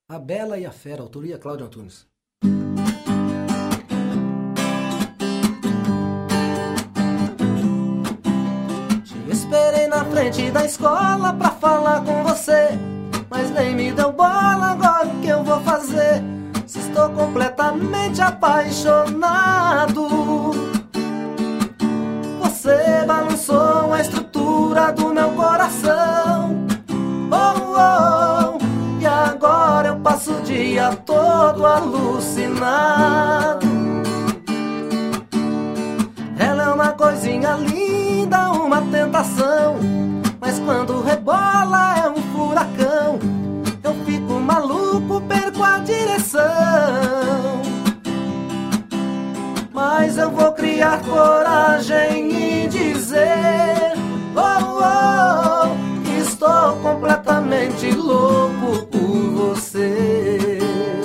A Bela e a Fera, autoria Cláudio Antunes. Te esperei na frente da escola pra falar com você, mas nem me deu bola. Agora o que eu vou fazer? Se estou completamente apaixonado. Você balançou a estrutura do meu coração. Oh, oh, e agora eu passo o dia todo alucinado. Ela é uma coisinha linda, uma tentação, mas quando rebola é um furacão. Eu fico maluco, perco a direção. Mas eu vou criar coragem e dizer: oh, oh, que estou completamente louco por você.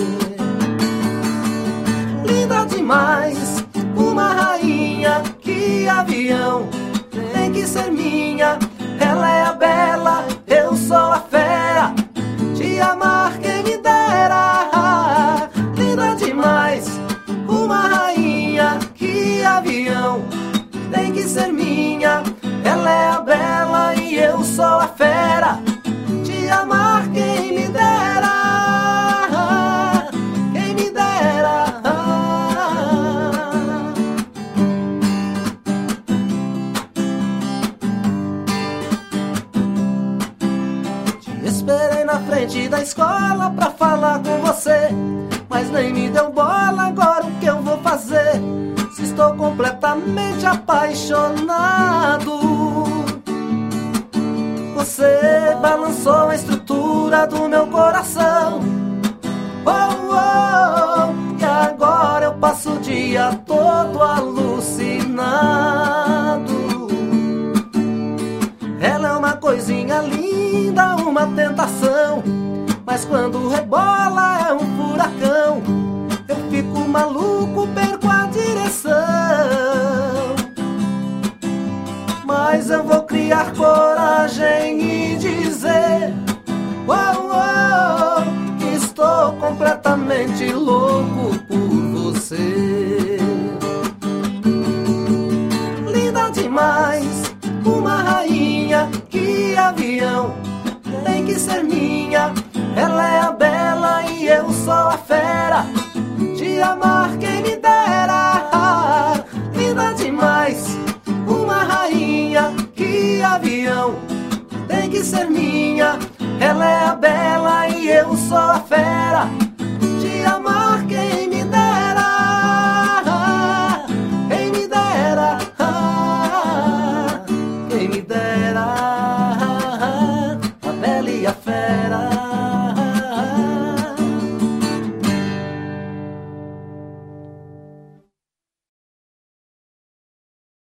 Linda demais, uma rainha, que avião, tem que ser minha. Ela é a Bela, eu sou a Fera, te amar quem me dera. Linda demais, uma rainha, que avião, tem que ser minha. Ela é a Bela e eu sou a Fera, te amar quem me dera, quem me dera. Te esperei na frente da escola pra falar com você, mas nem me deu bola. Agora o que eu vou fazer? Se estou completamente apaixonado. Você balançou a estrutura do meu coração. Oh, oh, e agora eu passo o dia todo alucinado. Ela é uma coisinha linda, uma tentação, mas quando rebola é um furacão. Eu fico maluco, perco a direção. Mas eu vou criar coragem e dizer: oh, oh, que estou completamente louco por você. Linda demais, uma rainha, que avião, tem que ser minha. Ela é a Bela e eu sou a Fera, te amar quem me dera. Linda demais, uma rainha, que avião, tem que ser minha. Ela é a Bela e eu sou a Fera,